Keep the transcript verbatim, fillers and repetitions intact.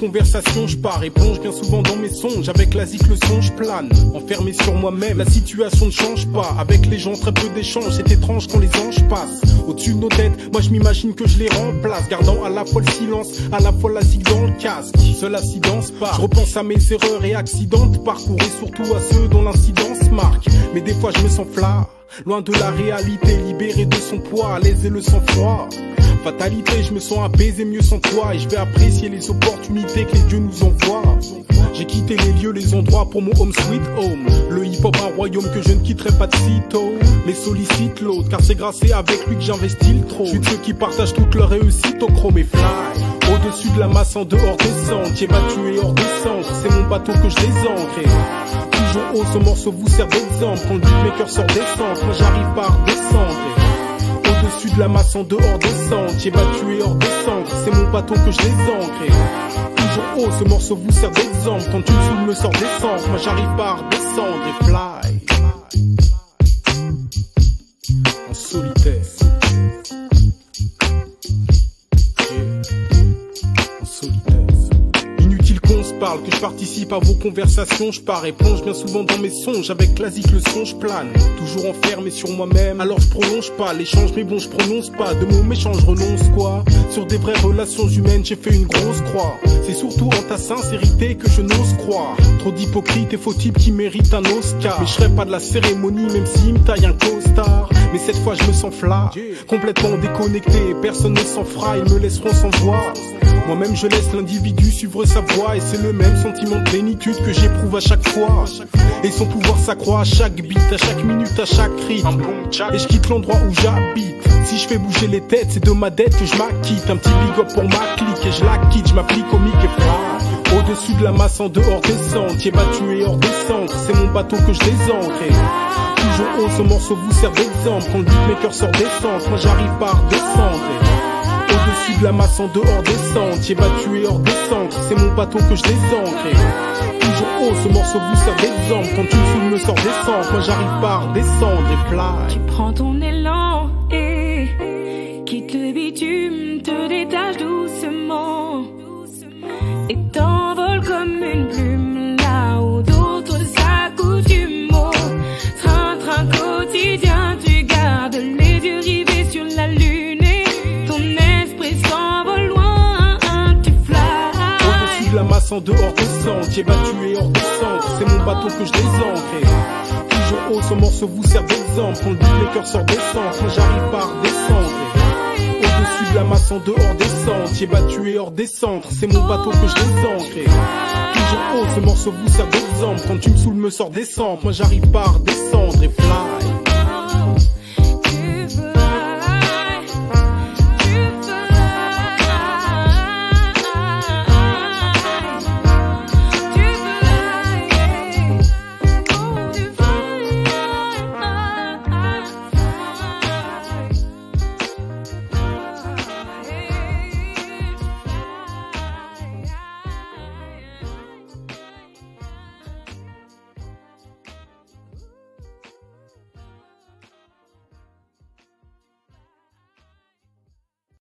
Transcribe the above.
conversations, je pars et plonge bien souvent dans mes songes. Avec la zik le son je plane, enfermé sur moi-même. La situation ne change pas, avec les gens très peu d'échanges. C'est étrange quand les anges passent au-dessus de nos têtes. Moi je m'imagine que je les remplace, gardant à la fois le silence, à la fois la zik dans le casque. Seul incidence pas, je repense à mes erreurs et accidents de parcours, et surtout à ceux dont l'incidence marque. Mais des fois je me sens flat, loin de la réalité, libéré de son poids, à l'aise et le sang-froid. Fatalité, je me sens apaisé mieux sans toi, et je vais apprécier les opportunités que les dieux nous envoient. J'ai quitté les lieux, les endroits pour mon home sweet home. Le hip-hop un royaume que je ne quitterai pas de sitôt, mais sollicite l'autre, car c'est grâce et avec lui que j'investis le trop. Je suis de ceux qui partagent toute leur réussite au chrome et fly. Au-dessus de la masse en dehors des sentiers battus et hors des centres, c'est mon bateau que je désancre. Toujours haut, ce morceau vous sert d'exemple. Quand le beatmaker sort des centres, moi j'arrive pas à redescendre. Au-dessus de la masse en dehors des sentiers battus et hors des centres, c'est mon bateau que je désancre. Toujours haut, ce morceau vous sert d'exemple. Quand une foule me sort des centres, moi j'arrive pas à redescendre et fly. En solitaire. Que je participe à vos conversations, je pars et plonge bien souvent dans mes songes. Avec la zik le son je plane, toujours enfermé sur moi-même. Alors je prolonge pas l'échange, mais bon je prononce pas de mots méchants, je renonce quoi. Sur des vraies relations humaines j'ai fait une grosse croix. C'est surtout en ta sincérité que je n'ose croire. Trop d'hypocrites et faux types qui méritent un Oscar. Mais je serai pas de la cérémonie même s'il me taille un costard. Mais cette fois je me sens flat, complètement déconnecté. Personne ne s'en fera, ils me laisseront sans voix. Moi-même je laisse l'individu suivre sa voie, et c'est le même sentiment de plénitude que j'éprouve à chaque fois. Et son pouvoir s'accroît à chaque beat, à chaque minute, à chaque rythme. Et je quitte l'endroit où j'habite. Si je fais bouger les têtes, c'est de ma dette que je m'acquitte. Un petit big up pour ma clique et je la quitte, je m'applique au mic et fly. Au-dessus de la masse en dehors des sentiers battus et hors des centres, c'est mon bateau que je désancre. Toujours haut, ce morceau vous sert d'exemple. Quand le beatmaker sort des centres, moi j'arrive pas à redescendre. Au-dessus de la masse en dehors des sentiers battus et hors des centres, c'est mon bateau que je désancre. Toujours haut, ce morceau vous sert d'exemple. Quand une foule me sort des centres, moi j'arrive pas à redescendre et fly. Tu prends ton élan et quitte le bitume, te détache doucement et t'envole comme une plume là où d'autres s'accoutument au train-train quotidien. Tu gardes les yeux rivés sur la lune et ton esprit s'envole loin, tu fly. Au-dessus de la masse en dehors des sentiers battus et hors des centres, c'est mon bateau que je désancre. Toujours haut, ce morceau vous sert d'exemple. Quand le beatmaker sort des centres, moi j'arrive pas à redescendre. Au-dessus de la masse en dehors des sentiers battus et hors des centres, c'est mon bateau que je désancre. Toujours haut, ce morceau vous sert d'exemple. Quand tu me saoules me sort des centres, moi j'arrive pas à redescendre et fly.